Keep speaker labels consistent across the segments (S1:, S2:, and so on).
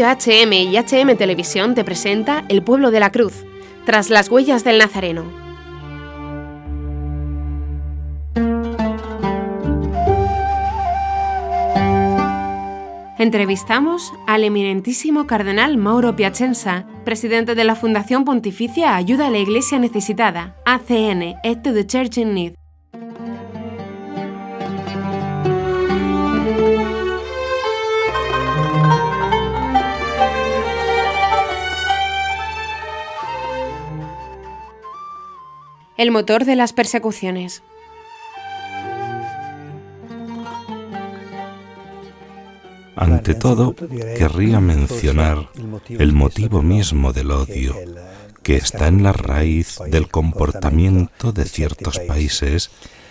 S1: Estudio HM y HM Televisión te presenta El Pueblo de la Cruz, tras las huellas del Nazareno. Entrevistamos al eminentísimo cardenal Mauro Piacenza, presidente de la Fundación Pontificia Ayuda a la Iglesia Necesitada, ACN, Aid to the Church in Need. El motor de las persecuciones.
S2: Ante todo, querría mencionar el motivo mismo del odio, que está en la raíz del comportamiento de ciertos países,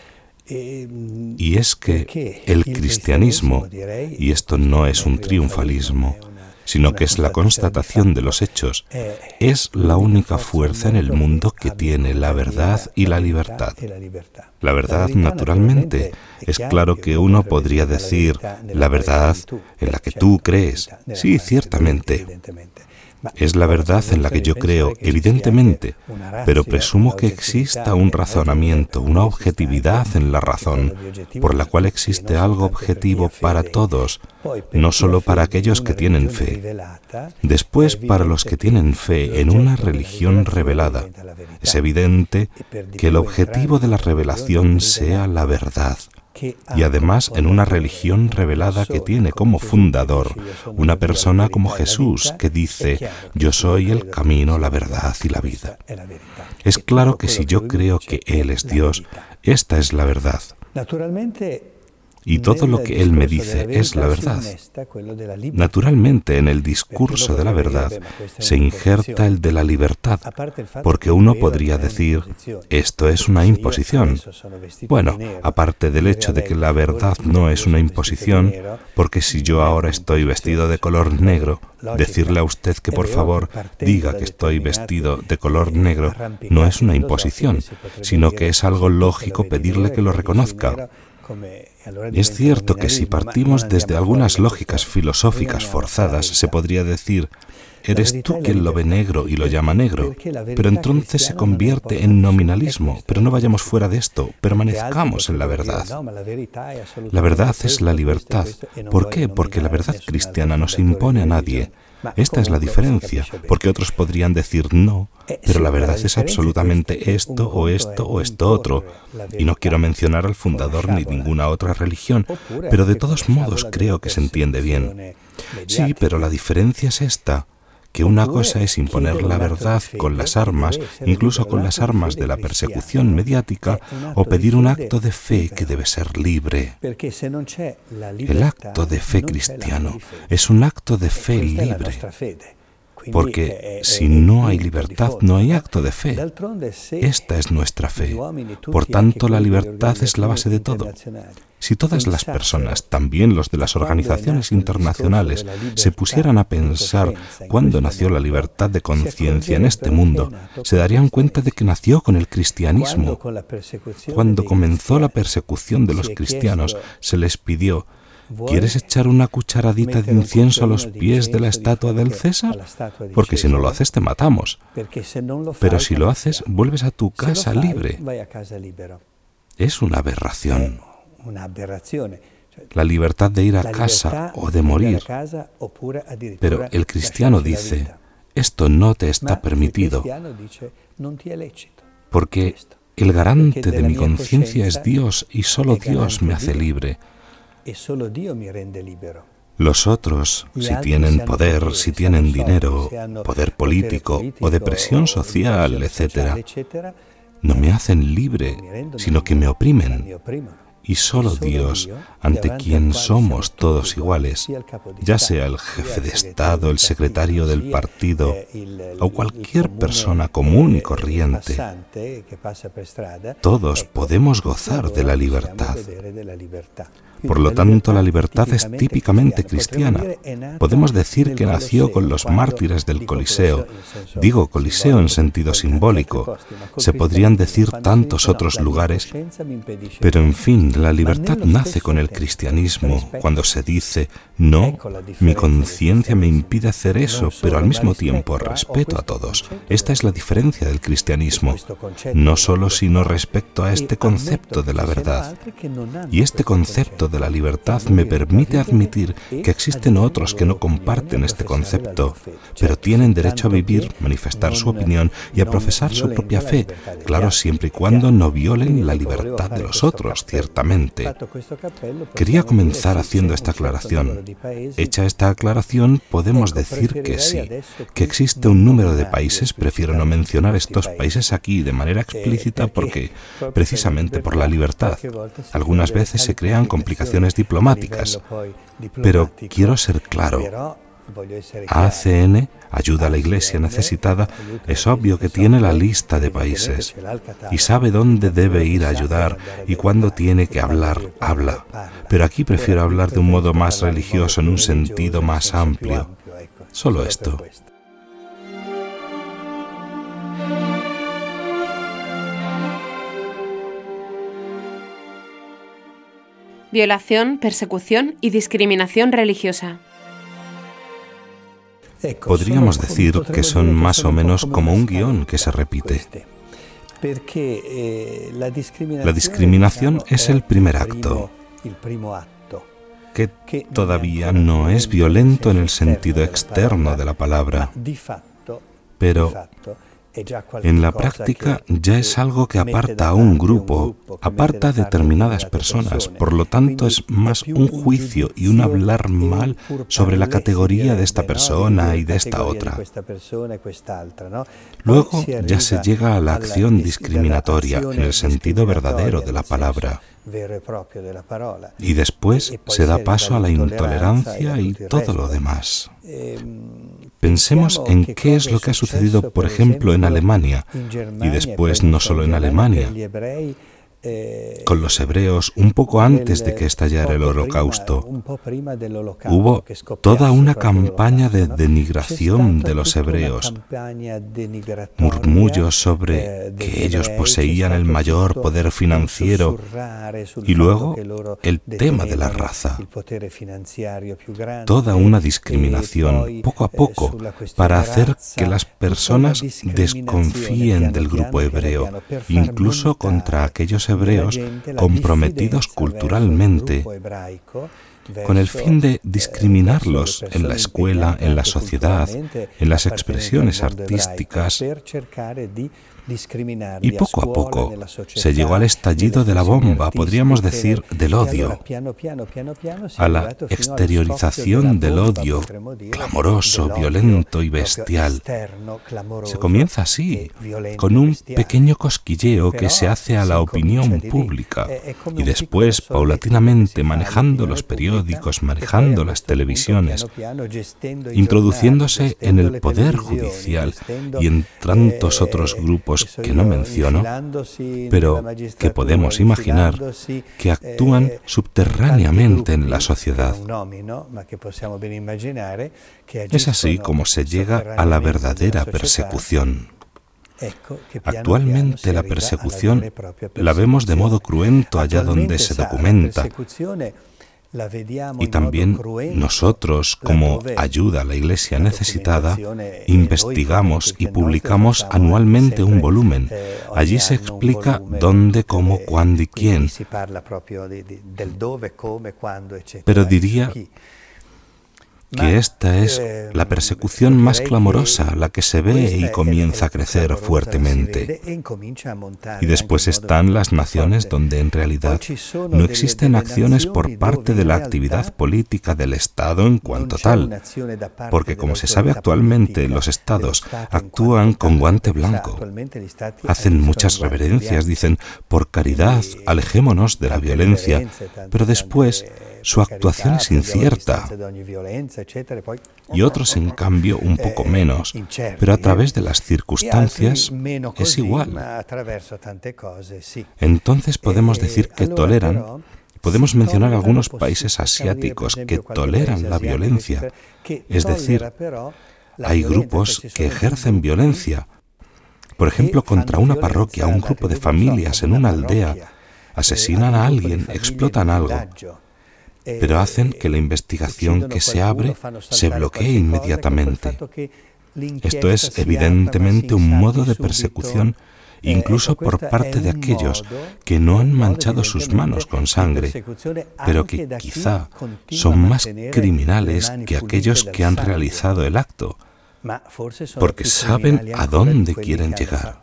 S2: y es que el cristianismo, y esto no es un triunfalismo, sino que es la constatación de los hechos, es la única fuerza en el mundo que tiene la verdad y la libertad. La verdad, naturalmente, es claro que uno podría decir la verdad en la que tú crees. Sí, ciertamente. Es la verdad en la que yo creo, evidentemente, pero presumo que exista un razonamiento, una objetividad en la razón, por la cual existe algo objetivo para todos, no solo para aquellos que tienen fe. Después, para los que tienen fe en una religión revelada, es evidente que el objetivo de la revelación sea la verdad. Y además en una religión revelada que tiene como fundador una persona como Jesús, que dice: yo soy el camino, la verdad y la vida. Es claro que si yo creo que Él es Dios, esta es la verdad. Y todo lo que Él me dice es la verdad. Naturalmente, en el discurso de la verdad se injerta el de la libertad, porque uno podría decir, esto es una imposición. Bueno, aparte del hecho de que la verdad no es una imposición, porque si yo ahora estoy vestido de color negro, decirle a usted que por favor diga que estoy vestido de color negro no es una imposición, sino que es algo lógico pedirle que lo reconozca. Es cierto que si partimos desde algunas lógicas filosóficas forzadas, se podría decir, eres tú quien lo ve negro y lo llama negro, pero entonces se convierte en nominalismo, pero no vayamos fuera de esto, permanezcamos en la verdad. La verdad es la libertad. ¿Por qué? Porque la verdad cristiana no se impone a nadie. Esta es la diferencia, porque otros podrían decir no, pero la verdad es absolutamente esto o esto o esto otro. Y no quiero mencionar al fundador ni ninguna otra religión, pero de todos modos creo que se entiende bien. Sí, pero la diferencia es esta, que una cosa es imponer la verdad con las armas, incluso con las armas de la persecución mediática, o pedir un acto de fe que debe ser libre. El acto de fe cristiano es un acto de fe libre, porque si no hay libertad, no hay acto de fe. Esta es nuestra fe. Por tanto, la libertad es la base de todo. Si todas las personas, también los de las organizaciones internacionales, se pusieran a pensar cuándo nació la libertad de conciencia en este mundo, se darían cuenta de que nació con el cristianismo. Cuando comenzó la persecución de los cristianos, se les pidió: ¿quieres echar una cucharadita de incienso a los pies de la estatua del César? Porque si no lo haces, te matamos. Pero si lo haces, vuelves a tu casa libre. Es una aberración. La libertad de ir a casa o de morir. Pero el cristiano dice, esto no te está permitido, porque el garante de mi conciencia es Dios y solo Dios me hace libre. Los otros, si tienen poder, si tienen dinero, poder político o de presión social, etc., no me hacen libre, sino que me oprimen. Y solo Dios, ante quien somos todos iguales, ya sea el jefe de Estado, el secretario del partido o cualquier persona común y corriente, todos podemos gozar de la libertad. Por lo tanto, la libertad es típicamente cristiana. Podemos decir que nació con los mártires del Coliseo. Digo Coliseo en sentido simbólico. Se podrían decir tantos otros lugares, pero en fin, la libertad nace con el cristianismo. Cuando se dice, no, mi conciencia me impide hacer eso, pero al mismo tiempo respeto a todos. Esta es la diferencia del cristianismo. No solo sino respecto a este concepto de la verdad. Y este concepto de la libertad me permite admitir que existen otros que no comparten este concepto, pero tienen derecho a vivir, manifestar su opinión y a profesar su propia fe, claro, siempre y cuando no violen la libertad de los otros, ciertamente. Quería comenzar haciendo esta aclaración. Hecha esta aclaración, podemos decir que sí, que existe un número de países, prefiero no mencionar estos países aquí de manera explícita porque, precisamente por la libertad, algunas veces se crean complicaciones diplomáticas, pero quiero ser claro. ACN, Ayuda a la Iglesia Necesitada, es obvio que tiene la lista de países y sabe dónde debe ir a ayudar y cuándo tiene que hablar, habla. Pero aquí prefiero hablar de un modo más religioso, en un sentido más amplio. Solo esto.
S1: Violación, persecución y discriminación religiosa.
S2: Podríamos decir que son más o menos como un guión que se repite. La discriminación es el primer acto, que todavía no es violento en el sentido externo de la palabra, pero en la práctica ya es algo que aparta a un grupo, aparta a determinadas personas, por lo tanto es más un juicio y un hablar mal sobre la categoría de esta persona y de esta otra. Luego ya se llega a la acción discriminatoria en el sentido verdadero de la palabra. Y después se da paso a la intolerancia y todo lo demás. Pensemos en qué es lo que ha sucedido, por ejemplo, en Alemania, y después no solo en Alemania, con los hebreos un poco antes de que estallara el Holocausto. Hubo toda una campaña de denigración de los hebreos, murmullos sobre que ellos poseían el mayor poder financiero y luego el tema de la raza. Toda una discriminación, poco a poco, para hacer que las personas desconfíen del grupo hebreo, incluso contra aquellos hebreos comprometidos culturalmente, con el fin de discriminarlos en la escuela, en la sociedad, en las expresiones artísticas. Y poco a poco se llegó al estallido de la bomba, podríamos decir, del odio, a la exteriorización del odio, clamoroso, violento y bestial. Se comienza así, con un pequeño cosquilleo que se hace a la opinión pública y después, paulatinamente, manejando los periódicos, manejando las televisiones, introduciéndose en el poder judicial y en tantos otros grupos que no menciono, pero que podemos imaginar que actúan subterráneamente en la sociedad. Es así como se llega a la verdadera persecución. Actualmente la persecución la vemos de modo cruento allá donde se documenta. Y también nosotros, como Ayuda a la Iglesia Necesitada, investigamos y publicamos anualmente un volumen. Allí se explica dónde, cómo, cuándo y quién. Pero diría que esta es la persecución más clamorosa, la que se ve y comienza a crecer fuertemente. Y después están las naciones donde en realidad no existen acciones por parte de la actividad política del Estado en cuanto tal, porque como se sabe actualmente, los Estados actúan con guante blanco. Hacen muchas reverencias, dicen, por caridad, alejémonos de la violencia, pero después su actuación es incierta. Y otros, en cambio, un poco menos, pero a través de las circunstancias es igual. Entonces podemos decir que toleran, Podemos mencionar algunos países asiáticos que toleran la violencia, es decir, hay grupos que ejercen violencia, por ejemplo, contra una parroquia o un grupo de familias en una aldea, asesinan a alguien, explotan algo, pero hacen que la investigación que se abre se bloquee inmediatamente. Esto es evidentemente un modo de persecución, incluso por parte de aquellos que no han manchado sus manos con sangre, pero que quizá son más criminales que aquellos que han realizado el acto, porque saben a dónde quieren llegar.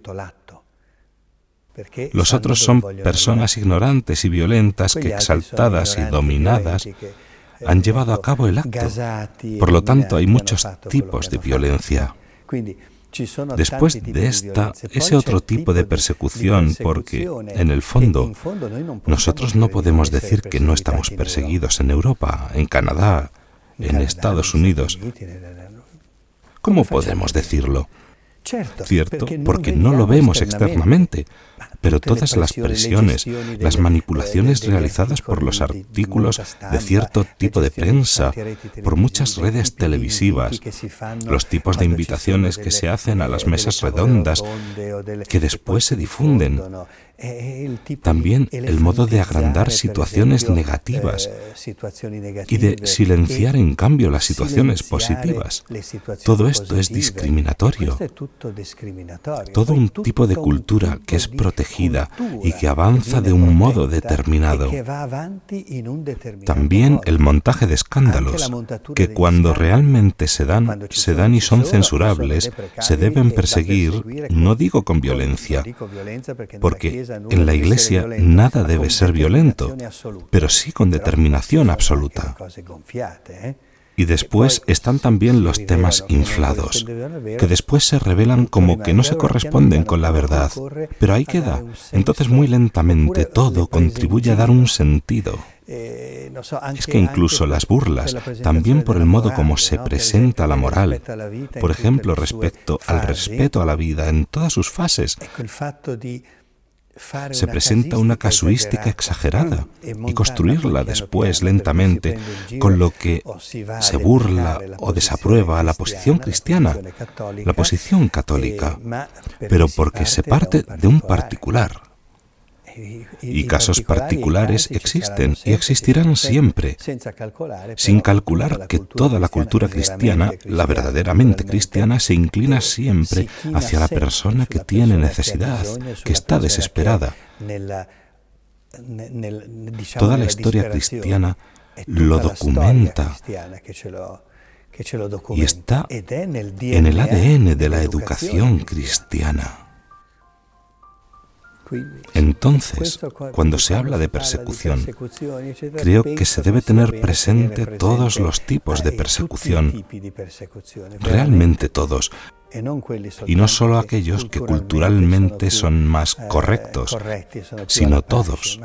S2: Los otros son personas ignorantes y violentas que, exaltadas y dominadas, han llevado a cabo el acto. Por lo tanto, hay muchos tipos de violencia. Después de esta, ese otro tipo de persecución, porque, en el fondo, nosotros no podemos decir que no estamos perseguidos en Europa, en Canadá, en Estados Unidos. ¿Cómo podemos decirlo? Cierto, porque no lo vemos externamente, pero todas las presiones, las manipulaciones realizadas por los artículos de cierto tipo de prensa, por muchas redes televisivas, los tipos de invitaciones que se hacen a las mesas redondas, que después se difunden, también el modo de agrandar situaciones negativas y de silenciar en cambio las situaciones positivas. Todo esto es discriminatorio. Todo un tipo de cultura que es protegida y que avanza de un modo determinado. También el montaje de escándalos, que cuando realmente se dan y son censurables, se deben perseguir, no digo con violencia, porque en la Iglesia nada debe ser violento, pero sí con determinación absoluta. Y después están también los temas inflados, que después se revelan como que no se corresponden con la verdad, pero ahí queda. Entonces muy lentamente todo contribuye a dar un sentido. Es que incluso las burlas, también por el modo como se presenta la moral, por ejemplo, respecto al respeto a la vida en todas sus fases, se presenta una casuística exagerada y construirla después lentamente, con lo que se burla o desaprueba la posición cristiana, la posición católica, pero porque se parte de un particular. Y casos particulares existen y existirán siempre, sin calcular que toda la cultura cristiana, la verdaderamente cristiana, se inclina siempre hacia la persona que tiene necesidad, que está desesperada. Toda la historia cristiana lo documenta y está en el ADN de la educación cristiana. Entonces, cuando se habla de persecución, creo que se debe tener presente todos los tipos de persecución, realmente todos, y no solo aquellos que culturalmente son más correctos, sino todos.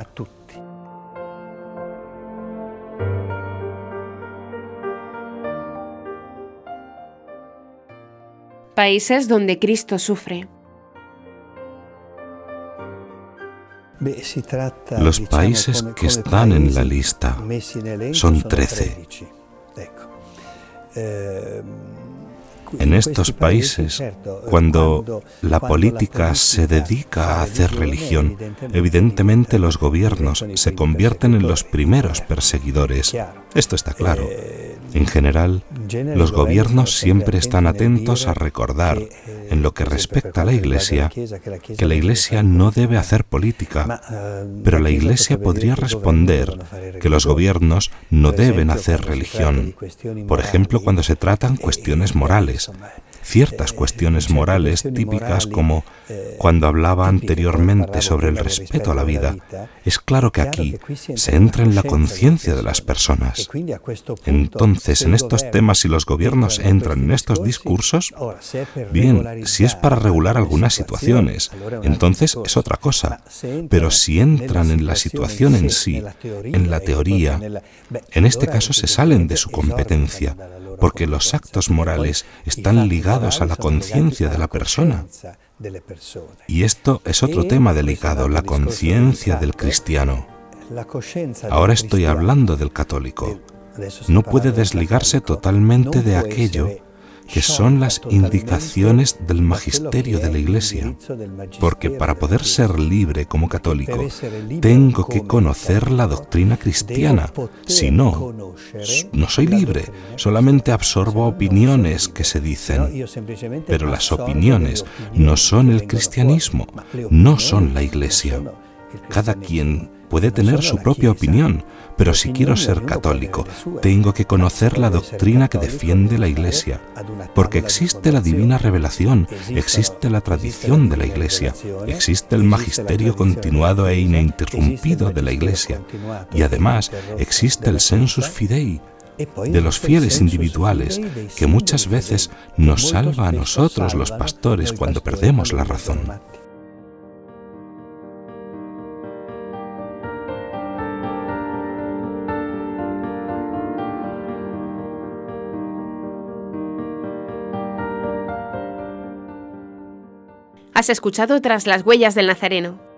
S1: Países donde Cristo sufre.
S2: Los países que están en la lista son 13. En estos países, cuando la política se dedica a hacer religión, evidentemente los gobiernos se convierten en los primeros perseguidores. Esto está claro. En general, los gobiernos siempre están atentos a recordar, en lo que respecta a la Iglesia, que la Iglesia no debe hacer política, pero la Iglesia podría responder que los gobiernos no deben hacer religión, por ejemplo, cuando se tratan cuestiones morales. Ciertas cuestiones morales típicas, como cuando hablaba anteriormente sobre el respeto a la vida, es claro que aquí se entra en la conciencia de las personas. Entonces, en estos temas, si los gobiernos entran en estos discursos, bien, si es para regular algunas situaciones, entonces es otra cosa. Pero si entran en la situación en sí, en la teoría, en este caso se salen de su competencia, porque los actos morales están ligados a la conciencia de la persona. Y esto es otro tema delicado, la conciencia del cristiano. Ahora estoy hablando del católico. No puede desligarse totalmente de aquello que son las indicaciones del magisterio de la Iglesia, porque para poder ser libre como católico tengo que conocer la doctrina cristiana. Si no, no soy libre, solamente absorbo opiniones que se dicen. Pero las opiniones no son el cristianismo, no son la Iglesia. Cada quien puede tener su propia opinión, pero si quiero ser católico, tengo que conocer la doctrina que defiende la Iglesia, porque existe la divina revelación, existe la tradición de la Iglesia, existe el magisterio continuado e ininterrumpido de la Iglesia, y además existe el sensus fidei, de los fieles individuales, que muchas veces nos salva a nosotros los pastores cuando perdemos la razón.
S1: Has escuchado Tras las huellas del Nazareno,